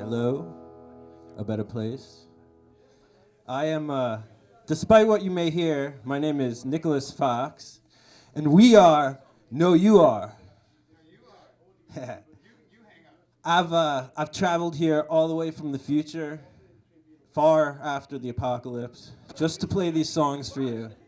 Hello, a better place. I am, despite what you may hear, my name is Nicholas Fox, and we are No You Are. I've traveled here all the way from the future, far after the apocalypse, just to play these songs for you.